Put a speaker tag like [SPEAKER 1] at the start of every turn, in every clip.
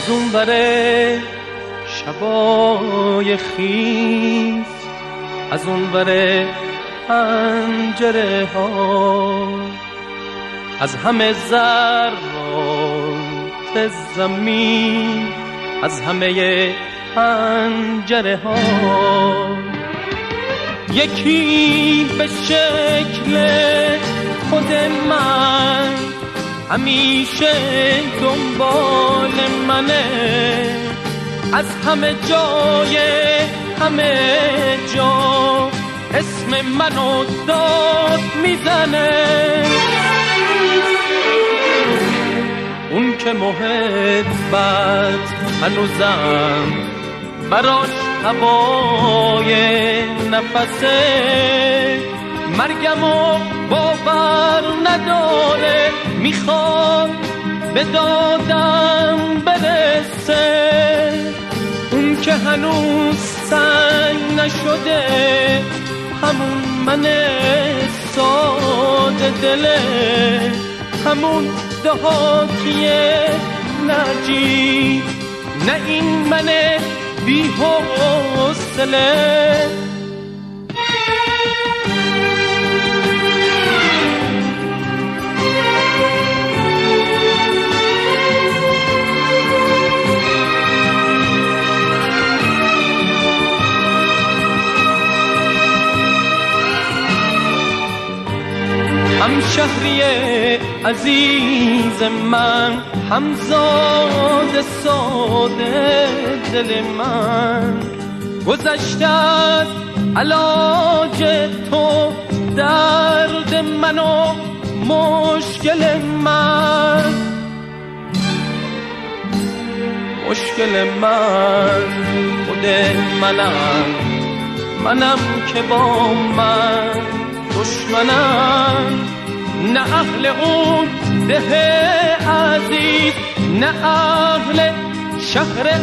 [SPEAKER 1] از اون بره شبای خیز، از اون بره پنجره ها، از همه ذرات زمین، از همه پنجره ها، یکی به شکل خود من همیشه دنبال منه، از همه جای همه جا اسم منو داد میزنه. اون که محبت هنوزم براش هوای نفسه، مرگمو باور نداره، میخواد به دادم برسه. اون که هنوز سنگ نشده، همون من ساده دله، همون دهاتیه نجی، نه این من بی حوصله. همشهری عزیز من، همزاد ساده دل من، گذشته از علاج تو درد من و مشکل من، مشکل من خود منم که با من دشمنم، نه اهل اون ده عزیز، نه اهل شهر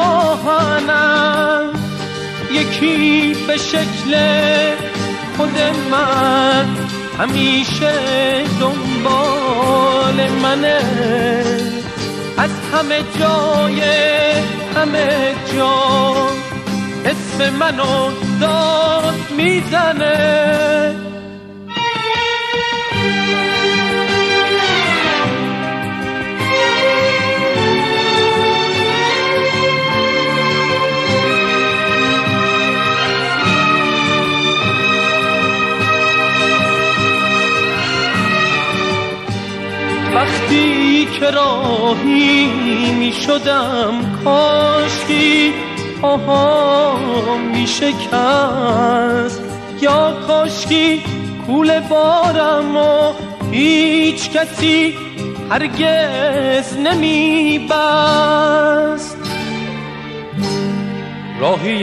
[SPEAKER 1] آهنم، یکی به شکل خود من همیشه دنبال منه، از همه جای همه جا اسم منو داد میزنه. وقتی که راهی می شدم، کاشکی پاهام می شکست، یا کاشکی کوله بارم و هیچ کسی هرگز نمی بست. راهی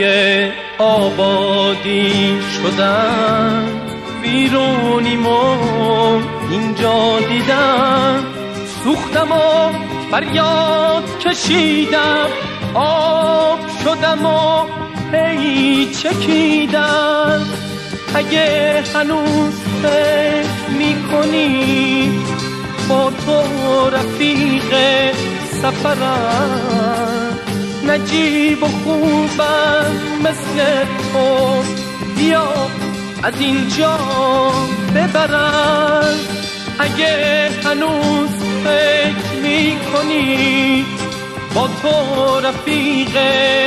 [SPEAKER 1] آبادی شدم، بیرونیم و اینجا دیدم، سوختم و فریاد کشیدم، آب شدم و هی چکیدم. اگه هنوز فکر میکنی با تو رفیق سفرم، نجیب و خوبم مثل تو، بیا از اینجا ببرم. اگه هنوز فکر میکنی با تو رفیق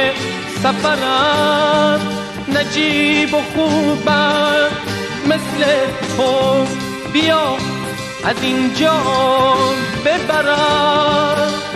[SPEAKER 1] سفرم، نجیب و خوبم مثل تو، بیا از اینجا ببرم.